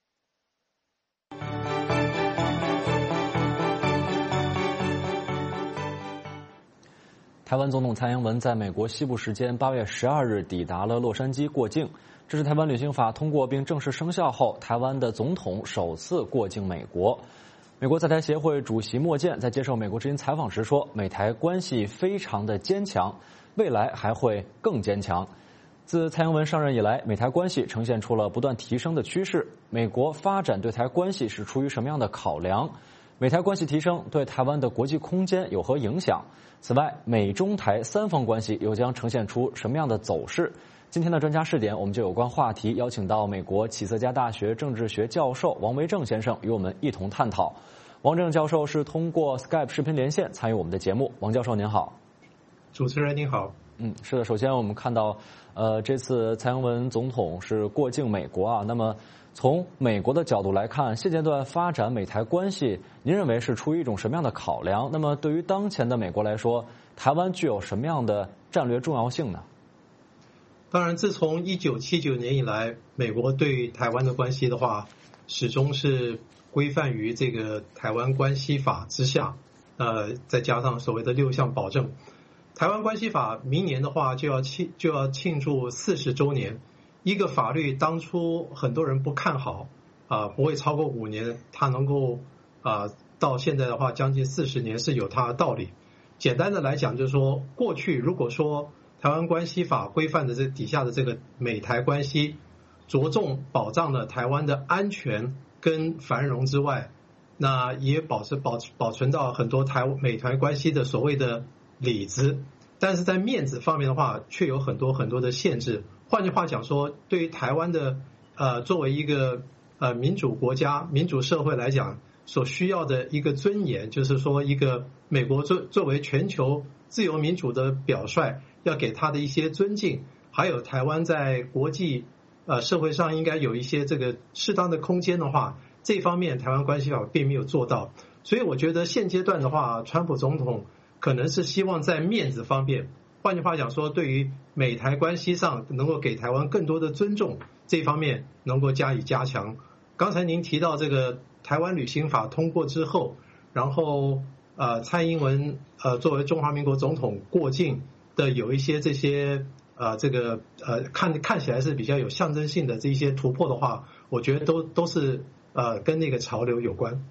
台湾总统蔡英文在美国西部时间八月十二日抵达了洛杉矶过境。这是台湾旅行法通过并正式生效后，台湾的总统首次过境美国。美国在台协会主席莫健在接受美国之音采访时说，美台关系非常的坚强，未来还会更坚强。自蔡英文上任以来，美台关系呈现出了不断提升的趋势。美国发展对台关系是出于什么样的考量？美台关系提升对台湾的国际空间有何影响？此外，美中台三方关系又将呈现出什么样的走势？今天的专家视点，我们就有关话题邀请到美国启瑟加大学政治学教授王维正先生与我们一同探讨。王正教授是通过 Skype 视频连线参与我们的节目。王教授您好。 主持人您好。 嗯，是的，首先我们看到，呃，这次蔡英文总统是过境美国啊。那么从美国的角度来看，现阶段发展美台关系，您认为是出于一种什么样的考量？那么对于当前的美国来说，台湾具有什么样的战略重要性呢？ 当然，自从一九七九年以来，美国对台湾的关系的话，始终是规范于这个台湾关系法之下，呃，再加上所谓的六项保证。台湾关系法明年的话就要庆就要庆祝四十周年。一个法律当初很多人不看好啊、呃，不会超过五年，它能够啊、呃、到现在的话将近四十年是有它的道理。简单的来讲，就是说过去如果说台湾关系法规范的这底下的这个美台关系，着重保障了台湾的安全跟繁荣之外，那也保持保保存到很多台美台关系的所谓的里子，但是在面子方面的话，却有很多很多的限制。换句话讲说，对于台湾的呃作为一个呃民主国家、民主社会来讲，所需要的一个尊严，就是说一个美国作作为全球自由民主的表率，要给他的一些尊敬，还有台湾在国际呃社会上应该有一些这个适当的空间的话，这方面台湾关系法并没有做到。所以我觉得现阶段的话，川普总统可能是希望在面子方面，换句话讲说，对于美台关系上能够给台湾更多的尊重，这方面能够加以加强。刚才您提到这个台湾旅行法通过之后，然后呃蔡英文呃作为中华民国总统过境的有一些这些呃这个呃看看起来是比较有象征性的这一些突破的话，我觉得都都是呃跟那个潮流有关。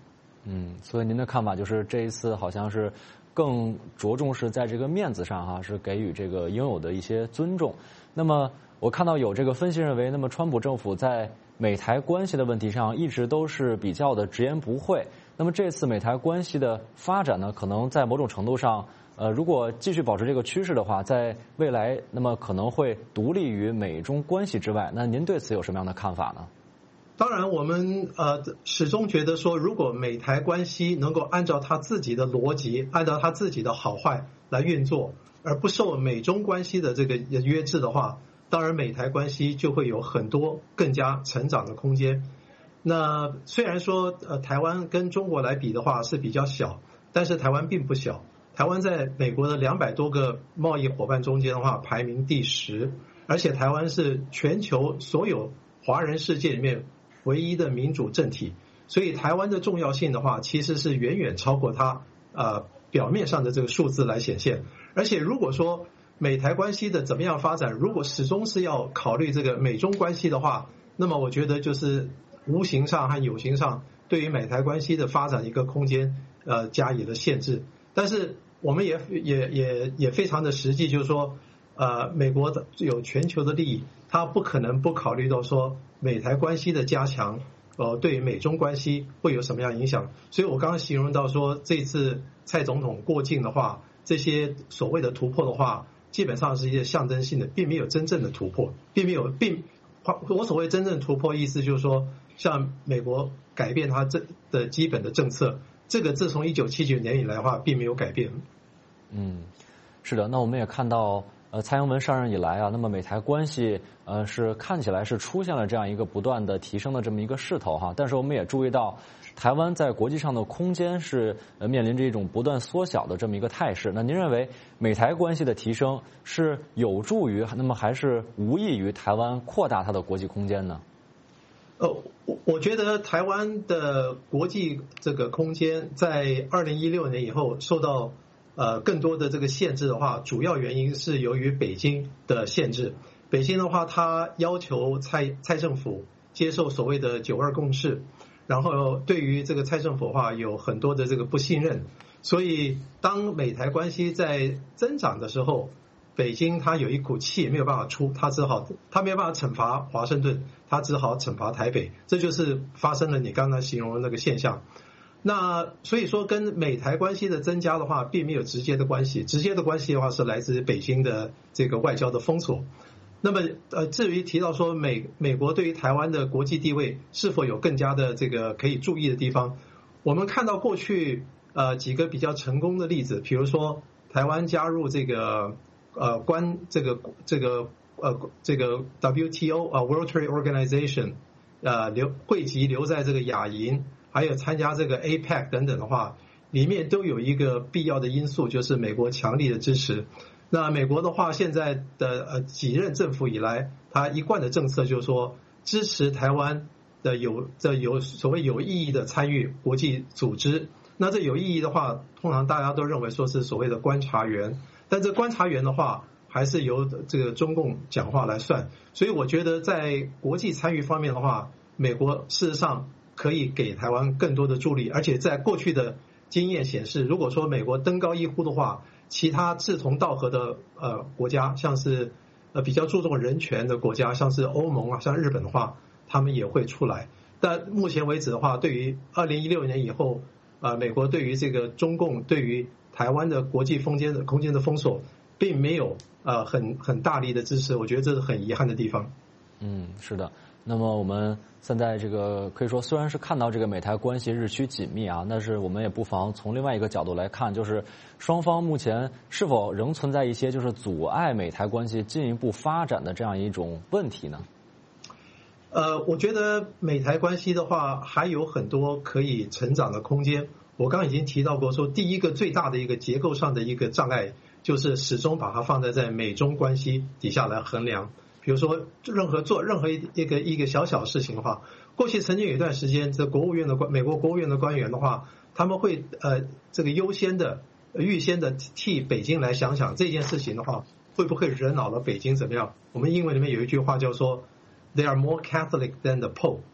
嗯，所以您的看法就是这一次好像是更着重是在这个面子上哈，是给予这个应有的一些尊重。那么我看到有这个分析认为，那么川普政府在美台关系的问题上一直都是比较的直言不讳。那么这次美台关系的发展呢，可能在某种程度上，呃，如果继续保持这个趋势的话，在未来那么可能会独立于美中关系之外。那您对此有什么样的看法呢？ 当然，我们呃始终觉得说，如果美台关系能够按照他自己的逻辑，按照他自己的好坏来运作，而不受美中关系的这个约制的话，当然美台关系就会有很多更加成长的空间。那虽然说呃台湾跟中国来比的话是比较小，但是台湾并不小。台湾在美国的两百多个贸易伙伴中间的话排名第十，而且台湾是全球所有华人世界里面唯一的民主政体，所以台湾的重要性的话其实是远远超过它呃表面上的这个数字来显现。而且如果说美台关系的怎么样发展，如果始终是要考虑这个美中关系的话，那么我觉得就是无形上和有形上对于美台关系的发展一个空间呃加以了限制。但是我们也也也也非常的实际，就是说呃美国的有全球的利益，它不可能不考虑到说美台关系的加强呃对于美中关系会有什么样影响。所以我刚刚形容到说这次蔡总统过境的话，这些所谓的突破的话基本上是一些象征性的，并没有真正的突破，并没有并我所谓真正突破意思就是说像美国改变它这的基本的政策，这个自从一九七九年以来的话并没有改变。 嗯，是的。那我们也看到呃蔡英文上任以来啊，那么美台关系呃是看起来是出现了这样一个不断的提升的这么一个势头哈，但是我们也注意到台湾在国际上的空间是呃面临着一种不断缩小的这么一个态势。那您认为美台关系的提升是有助于那么还是无益于台湾扩大它的国际空间呢？ 呃，我我觉得台湾的国际这个空间在二零一六年以后受到呃更多的这个限制的话，主要原因是由于北京的限制。北京的话，它要求蔡蔡政府接受所谓的九二共识，然后对于这个蔡政府的话有很多的这个不信任，所以当美台关系在增长的时候，北京它有一股气没有办法出，它只好它没有办法惩罚华盛顿，它只好惩罚台北，这就是发生了你刚才形容的那个现象。那所以说跟美台关系的增加的话并没有直接的关系，直接的关系的话是来自北京的这个外交的封锁。那么呃，至于提到说美美国对于台湾的国际地位是否有更加的这个可以注意的地方，我们看到过去呃几个比较成功的例子，比如说台湾加入这个呃关这个这个呃这个 W T O 啊 World Trade Organization 呃留汇集留在这个亚银，还有参加这个 A P E C 等等的话，里面都有一个必要的因素，就是美国强力的支持。那美国的话，现在的呃几任政府以来，他一贯的政策就是说支持台湾的有这有所谓有意义的参与国际组织。那这有意义的话，通常大家都认为说是所谓的观察员，但这观察员的话还是由这个中共讲话来算。所以我觉得在国际参与方面的话，美国事实上可以给台湾更多的助力，而且在过去的经验显示，如果说美国登高一呼的话，其他志同道合的呃国家，像是呃比较注重人权的国家，像是欧盟啊，像日本的话，他们也会出来。但目前为止的话，对于二零一六年以后，呃，美国对于这个中共对于台湾的国际空间的空间的封锁，并没有呃很很大力的支持，我觉得这是很遗憾的地方。 嗯，是的。那么我们现在这个可以说虽然是看到这个美台关系日趋紧密啊，但是我们也不妨从另外一个角度来看，就是双方目前是否仍存在一些就是阻碍美台关系进一步发展的这样一种问题呢？ 呃，我觉得美台关系的话还有很多可以成长的空间。我刚刚已经提到过说，第一个最大的一个结构上的一个障碍，就是始终把它放在在美中关系底下来衡量。比如说，任何做任何一一个一个小小事情的话，过去曾经有一段时间，这国务院的官美国国务院的官员的话，他们会呃这个优先的、预先的替北京来想想这件事情的话，会不会惹恼了北京怎么样？我们英文里面有一句话叫做 "They are more Catholic than the Pope"，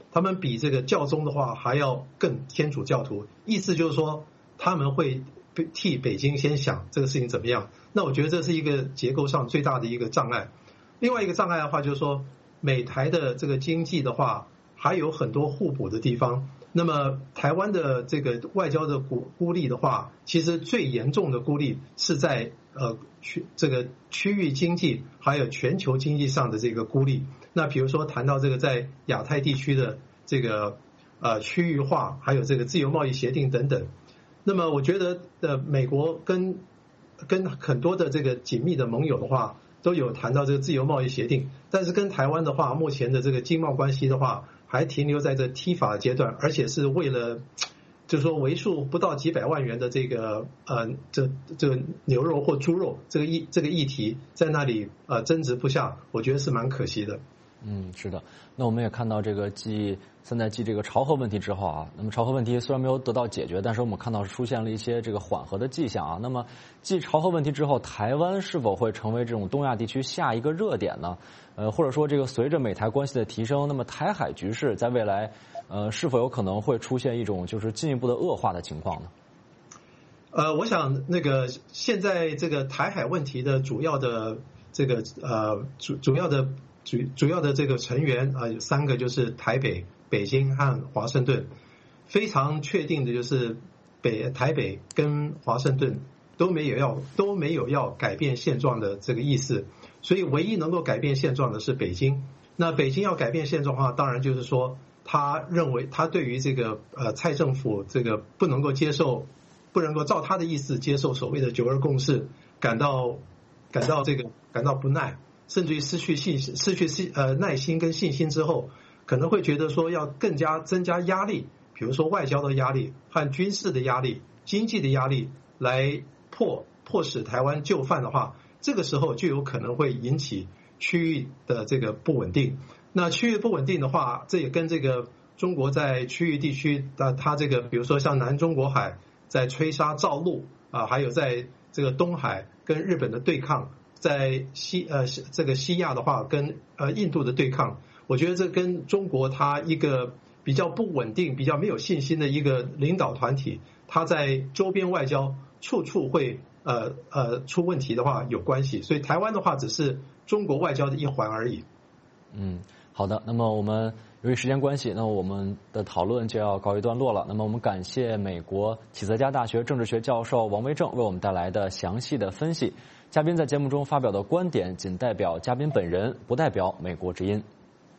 他们比这个教宗的话还要更天主教徒，意思就是说他们会替北京先想这个事情怎么样。那我觉得这是一个结构上最大的一个障碍。另外一个障碍的话，就是说美台的这个经济的话还有很多互补的地方。那么台湾的这个外交的孤孤立的话，其实最严重的孤立是在呃区这个区域经济还有全球经济上的这个孤立。那比如说谈到这个在亚太地区的这个呃区域化，还有这个自由贸易协定等等。那么我觉得呃美国跟跟很多的这个紧密的盟友的话，都有谈到这个自由贸易协定，但是跟台湾的话，目前的这个经贸关系的话，还停留在这踢法阶段，而且是为了，就是说为数不到几百万元的这个呃这这个牛肉或猪肉这个议这个议题在那里呃争执不下，我觉得是蛮可惜的。 嗯，是的。那我们也看到这个继现在继这个朝核问题之后啊，那么朝核问题虽然没有得到解决，但是我们看到出现了一些这个缓和的迹象啊。那么继朝核问题之后，台湾是否会成为这种东亚地区下一个热点呢？呃，或者说这个随着美台关系的提升，那么台海局势在未来呃是否有可能会出现一种就是进一步的恶化的情况呢？ 呃，我想那个现在这个台海问题的主要的这个呃主主要的。主主要的这个成员啊，有三个，就是台北、北京和华盛顿。非常确定的就是北台北跟华盛顿都没有要都没有要改变现状的这个意思，所以唯一能够改变现状的是北京。那北京要改变现状的话，当然就是说他认为他对于这个呃蔡政府这个不能够接受，不能够照他的意思接受所谓的九二共识，感到感到这个感到不耐。甚至于失去信心、失去信呃耐心跟信心之后，可能会觉得说要更加增加压力，比如说外交的压力和军事的压力、经济的压力，来迫迫使台湾就范的话，这个时候就有可能会引起区域的这个不稳定。那区域不稳定的话，这也跟这个中国在区域地区的它这个，比如说像南中国海在吹沙造陆啊，还有在这个东海跟日本的对抗。在西呃这个西亚的话，跟呃印度的对抗，我觉得这跟中国它一个比较不稳定、比较没有信心的一个领导团体，它在周边外交处处会呃呃出问题的话有关系。所以台湾的话只是中国外交的一环而已。 嗯，好的。那么我们由于时间关系，那我们的讨论就要告一段落了。那么我们感谢美国启泽家大学政治学教授王维正为我们带来的详细的分析。嘉宾在节目中发表的观点仅代表嘉宾本人，不代表美国之音。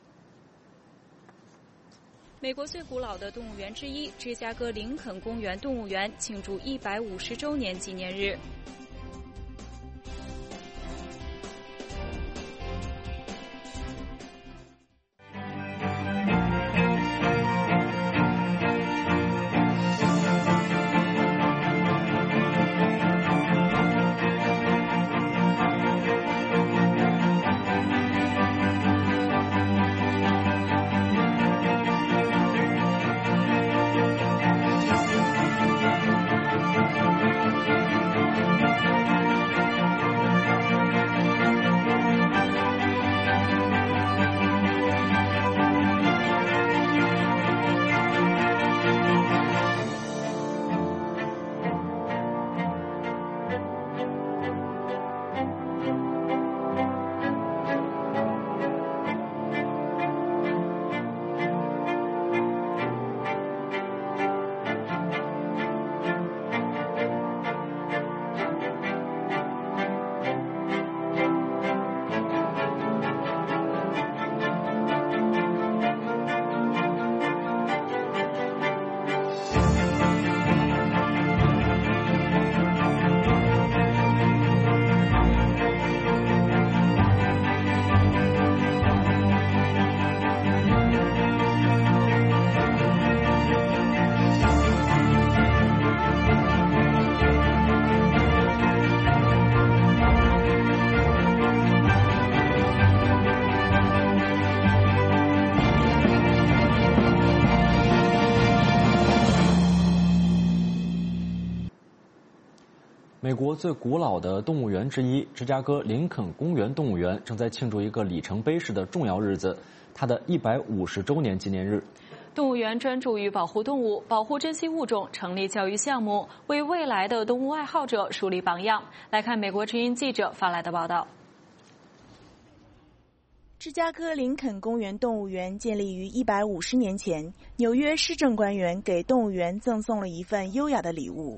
美国最古老的动物园之一芝加哥林肯公园动物园庆祝一百五十周年纪念日。 美国最古老的动物园之一芝加哥林肯公园动物园正在庆祝一个里程碑式的重要日子，它的一百五十周年纪念日。 动物园专注于保护动物、保护珍稀物种，成立教育项目，为未来的动物爱好者树立榜样。来看美国之音记者发来的报道。 芝加哥林肯公园动物园建立于一百五十年前，纽约市政官员给动物园赠送了一份优雅的礼物。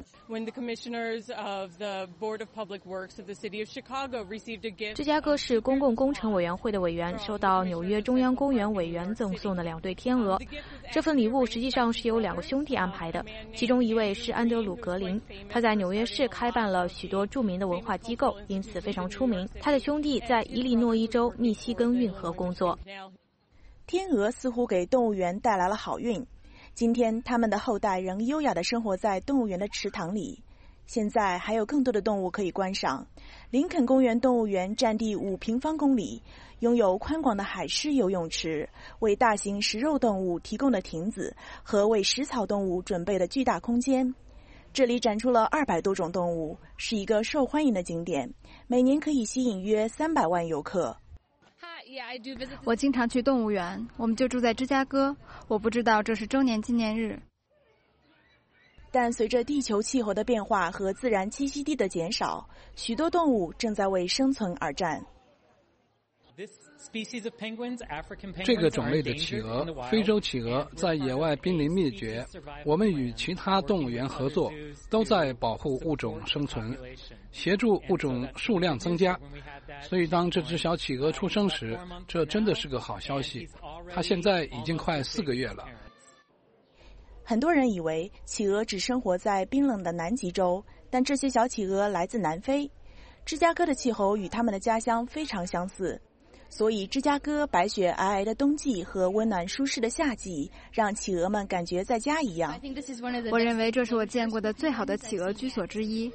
芝加哥市公共工程委员会的委员收到纽约中央公园委员赠送的两对天鹅，这份礼物实际上是由两个兄弟安排的，其中一位是安德鲁·格林，他在纽约市开办了许多著名的文化机构，因此非常出名。他的兄弟在伊利诺伊州密西根运河工作。 天鹅似乎给动物园带来了好运，今天他们的后代仍优雅地生活在动物园的池塘里。现在还有更多的动物可以观赏。林肯公园动物园占地五平方公里，拥有宽广的海狮游泳池，为大型食肉动物提供的亭子和为食草动物准备的巨大空间。这里展出了二百多种动物，是一个受欢迎的景点，每年可以吸引约三百万游客。 我经常去动物园，我们就住在芝加哥。我不知道这是周年纪念日。 但随着地球气候的变化和自然栖息地的减少，许多动物正在为生存而战。 这个种类的企鹅，非洲企鹅，在野外濒临灭绝。我们与其他动物园合作，都在保护物种生存，协助物种数量增加。所以当这只小企鹅出生时，这真的是个好消息。它现在已经快四个月了。 很多人以为企鹅只生活在冰冷的南极洲，但这些小企鹅来自南非。芝加哥的气候与他们的家乡非常相似，所以芝加哥白雪皑皑的冬季和温暖舒适的夏季让企鹅们感觉在家一样。 我认为这是我见过的最好的企鹅居所之一。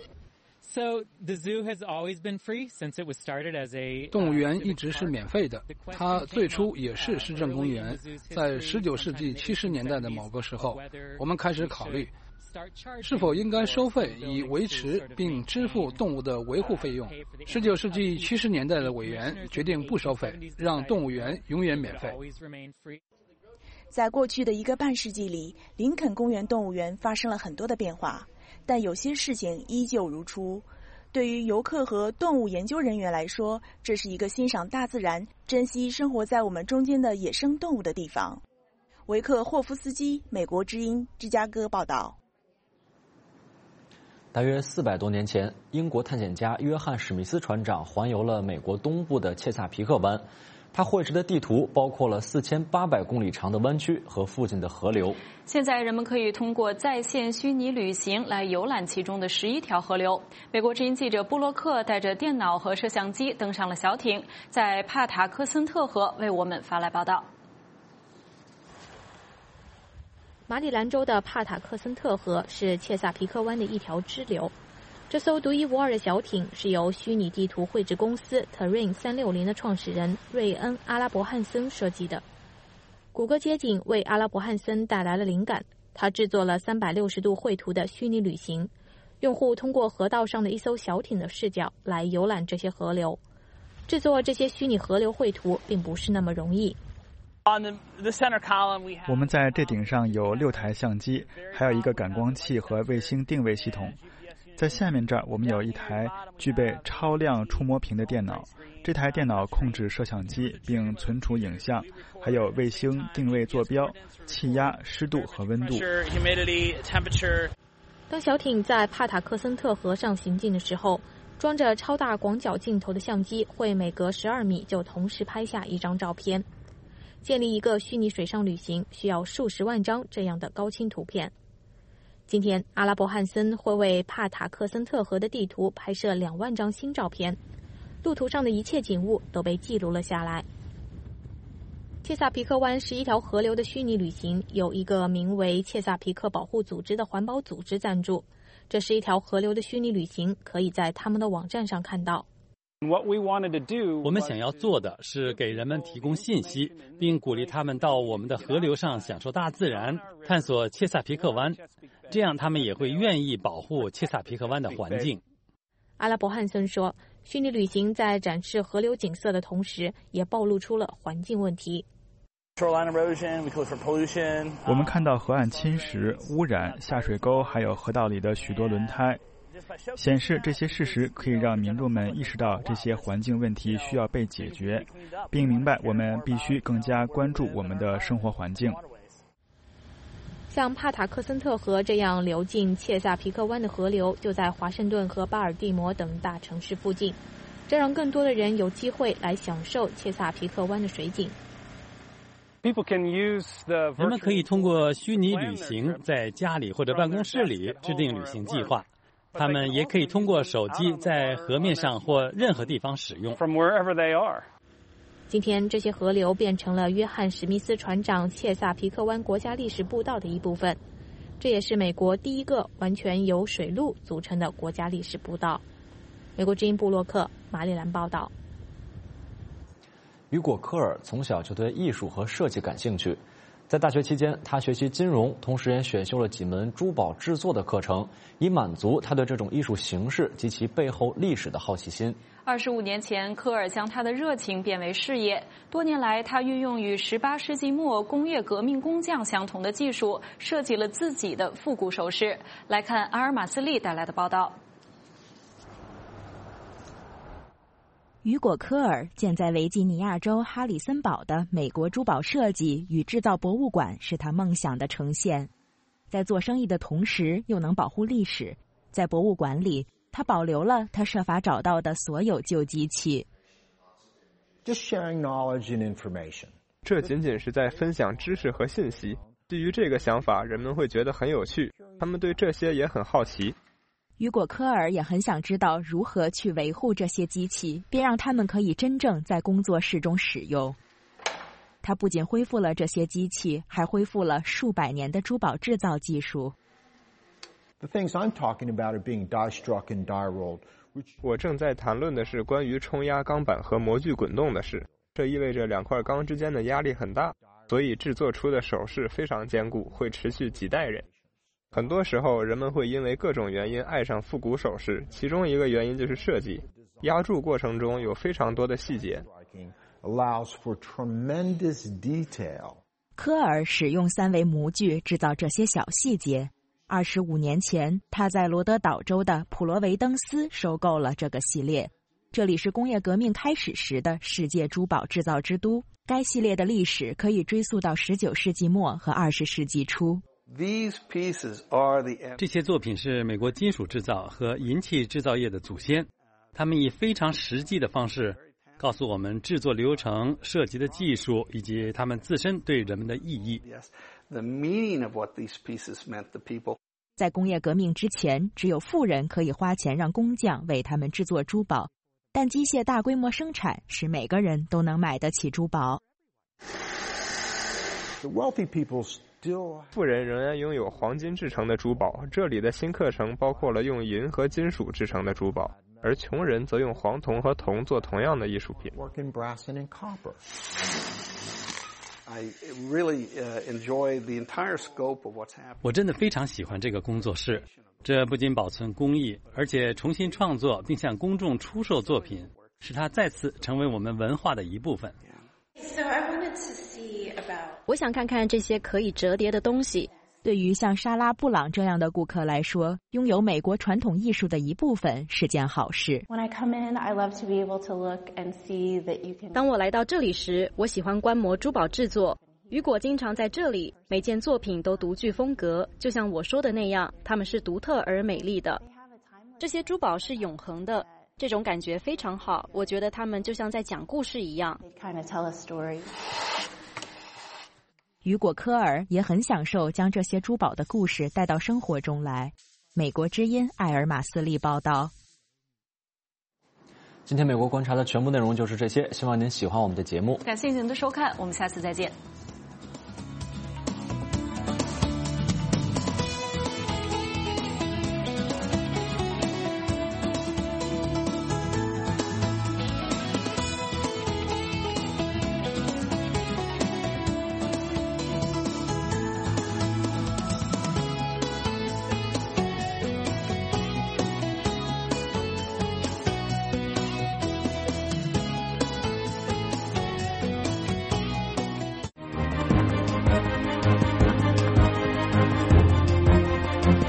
动物园一直是免费的，它最初也是市政公园。在十九世纪七十年代的某个时候，我们开始考虑是否应该收费以维持并支付动物的维护费用。十九世纪七十年代的委员决定不收费，让动物园永远免费。 在过去的一个半世纪里，林肯公园动物园发生了很多的变化，但有些事情依旧如初。对于游客和动物研究人员来说，这是一个欣赏大自然、珍惜生活在我们中间的野生动物的地方。维克霍夫斯基，美国之音，芝加哥报道。 大约四百多年前，英国探险家约翰·史密斯船长环游了美国东部的切萨皮克湾。他绘制的地图包括了四千八百公里长的湾区和附近的河流。 现在人们可以通过在线虚拟旅行来游览其中的十一条河流。美国之音记者布洛克带着电脑和摄像机登上了小艇，在帕塔克森特河为我们发来报道。 马里兰州的帕塔克森特河是切萨皮克湾的一条支流。这艘独一无二的小艇是由虚拟地图绘制公司 Terrain 三六零的创始人瑞恩·阿拉伯汉森设计的。谷歌街景为阿拉伯汉森带来了灵感，他制作了三百六十度绘图的虚拟旅行，用户通过河道上的一艘小艇的视角来游览这些河流。制作这些虚拟河流绘图并不是那么容易。 我们在这顶上有六台相机，还有一个感光器和卫星定位系统。在下面这儿，我们有一台具备超亮触摸屏的电脑，这台电脑控制摄像机并存储影像，还有卫星定位坐标、气压、湿度和温度。 当小艇在帕塔克森特河上行进的时候，装着超大广角镜头的相机会每隔十二米就同时拍下一张照片。建立一个虚拟水上旅行需要数十万张这样的高清图片。今天，阿拉伯汉森会为帕塔克森特河的地图拍摄两万张新照片，路途上的一切景物都被记录了下来。切萨皮克湾十一条河流的虚拟旅行有一个名为切萨皮克保护组织的环保组织赞助。这是一条河流的虚拟旅行，可以在他们的网站上看到。 我们想要做的是给人们提供信息，并鼓励他们到我们的河流上享受大自然，探索切萨皮克湾，这样他们也会愿意保护切萨皮克湾的环境。 阿拉伯汉森说，虚拟旅行在展示河流景色的同时，也暴露出了环境问题。 我们看到河岸侵蚀、污染、下水沟，还有河道里的许多轮胎，显示这些事实可以让民众们意识到这些环境问题需要被解决，并明白我们必须更加关注我们的生活环境。 像帕塔克森特河这样流进切萨皮克湾的河流就在华盛顿和巴尔的摩等大城市附近，这让更多的人有机会来享受切萨皮克湾的水景。 人们可以通过虚拟旅行在家里或者办公室里制定旅行计划，他们也可以通过手机在河面上或任何地方使用。 今天，这些河流变成了约翰·史密斯船长切萨皮克湾国家历史步道的一部分，这也是美国第一个完全由水路组成的国家历史步道。美国之音部落克马里兰报道。 雨果·科尔从小就对艺术和设计感兴趣，在大学期间，他学习金融，同时也选修了几门珠宝制作的课程，以满足他对这种艺术形式及其背后历史的好奇心。 二十五年前，科尔将他的热情变为事业。多年来，他运用与十八世纪末工业革命工匠相同的技术，设计了自己的复古首饰。来看阿尔马斯利带来的报道。 雨果·科尔建在维吉尼亚州哈里森堡的美国珠宝设计与制造博物馆是他梦想的呈现。在做生意的同时，又能保护历史。在博物馆里，他保留了他设法找到的所有旧机器。 这仅仅是在分享知识和信息。基于这个想法，人们会觉得很有趣，他们对这些也很好奇。 雨果·科尔也很想知道如何去维护这些机器，并让他们可以真正在工作室中使用。他不仅恢复了这些机器，还恢复了数百年的珠宝制造技术。 我正在谈论的是关于冲压钢板和模具滚动的事，这意味着两块钢之间的压力很大，所以制作出的首饰非常坚固，会持续几代人。很多时候，人们会因为各种原因爱上复古首饰，其中一个原因就是设计。压铸过程中有非常多的细节。 科尔使用三维模具制造这些小细节。二十五年前，他在罗德岛州的普罗维登斯收购了这个系列。这里是工业革命开始时的世界珠宝制造之都。该系列的历史可以追溯到十九世纪末和二十世纪初。 这些作品是美国金属制造和银器制造业的祖先，他们以非常实际的方式告诉我们制作流程、设计的技术以及他们自身对人们的意义。 在工业革命之前，只有富人可以花钱让工匠为他们制作珠宝，但机械大规模生产使每个人都能买得起珠宝。 富人仍然拥有黄金制成的珠宝，这里的新课程包括了用银和金属制成的珠宝，而穷人则用黄铜和铜做同样的艺术品。 我真的非常喜欢这个工作室，这不仅保存工艺，而且重新创作并向公众出售作品，使它再次成为我们文化的一部分。 我想看看这些可以折叠的东西。 对于像莎拉·布朗这样的顾客来说，拥有美国传统艺术的一部分是件好事。 当我来到这里时，我喜欢观摩珠宝制作。雨果经常在这里，每件作品都独具风格，就像我说的那样，它们是独特而美丽的。这些珠宝是永恒的，这种感觉非常好。我觉得它们就像在讲故事一样。 雨果·科尔也很享受将这些珠宝的故事带到生活中来。美国之音艾尔马斯利报道。 今天美国观察的全部内容就是这些，希望您喜欢我们的节目。 感谢您的收看，我们下次再见。